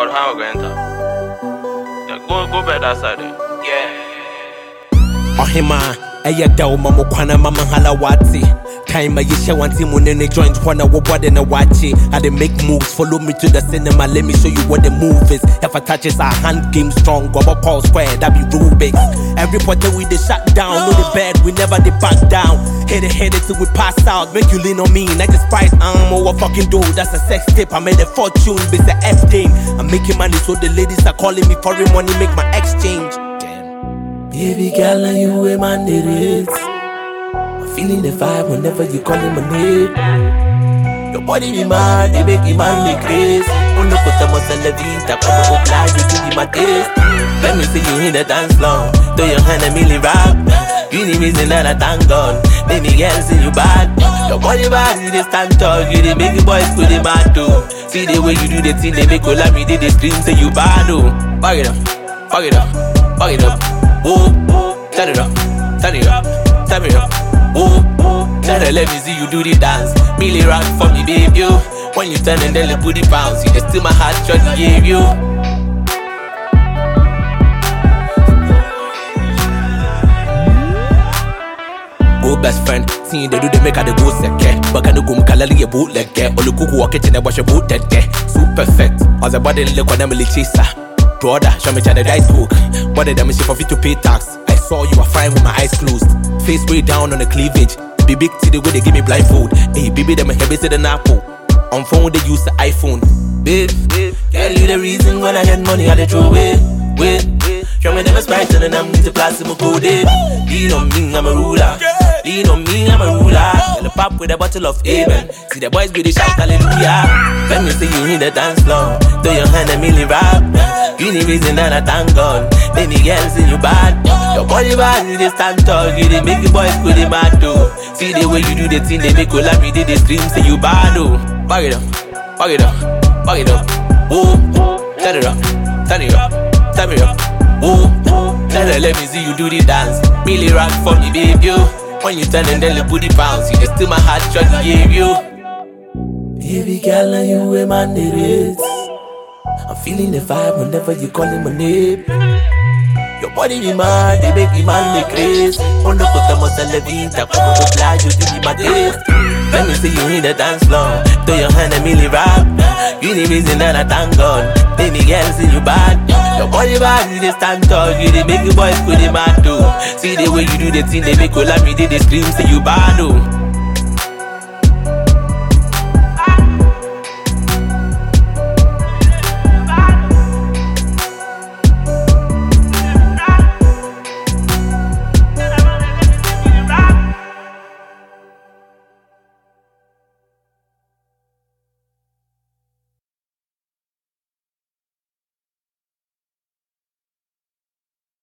record how I go enter. Yeah, go back that side there. Yeah. Oh hima, aya daw mamukwana mama halawati. Time I share one team when they join Juana what in a watch it. I they make moves, follow me to the cinema, let me show you what the move is. If I touch it, our hand game strong, go up Paul Square, that be Rubik. Every porter we they shut down, no the bed, we never they back down. Hit it till we pass out, make you lean on me, like a Sprite, what fucking do, that's a sex tip, I made a fortune, it's the F game. I'm making money so the ladies are calling me foreign money, make my exchange. Damn. Baby girl, and you a man it is. Feeling the vibe whenever you calling my name. Your body be mad, they make me man me crazy. Oh no, put a muscle la vida, como apply you to be my taste. Let me see you in the dance floor, throw your hand and me rap. You the reason that I thank God. Baby girl, see you bad. Your body bad, you the stand tall, you the make the boys put the mad too. See the way you do the thing, they make all of me, they scream, say you bad oh. Fuck it up, fuck it up, fuck it up. Whoa, turn it up, turn it up, turn it up. Oh, tell her let me see you do the dance. Really rock for me, baby. You. When you turn and then you put the bounce, you just steal my heart, try to give you. Go best friend, see they do they make her the go second. But can you go mkalali a boot like that? All the cuckoo walk it and wash your boot that day. Super perfect. As a body look on them chaser. Brother, show me the dice book. What did them shit for fit to pay tax? I saw you were fine with my eyes closed. Face way down on the cleavage. Be big to the way they give me blindfold. Hey, baby, them heavy to the apple. On phone, they use the iPhone. Babe, tell you the reason when I get money, I they throw away. Wait, show me them a sprite and then I'm need to plastic code. Lean on me, I'm a ruler. Lean on me, I'm a ruler. And the pop with a bottle of Amen. See the boys with the shout hallelujah. Let me see you in the dance floor. Throw your hand and me rap. You the reason that I thank God. Baby girl, see you bad. Your body bad, you just stand tall. You they make the boys put the mad too. See the way you do the thing, they make all of me, they scream, say you bad oh. Fuck it up, fuck it up, fuck it up. Oh, turn it up, turn it up, turn it up. Oh, tell her let me see you do the dance. Really rock for me, baby. You. When you turn and then you put the bounce, you just steal my heart, try to give you. Baby girl, and you a man it is. I'm feeling the vibe whenever you calling my name. Your body be mad, they make me man me crazy. Oh no, put the muscle la vida, como apply you to be my taste. Let me see you in the dance floor, throw your hand and me rap. You the reason that I thank God. Baby girl, see you bad. Your body bad, you just stand tall. You they make the boys put the mad too. See the way you do the thing, they make all of me, they scream, say you bad oh.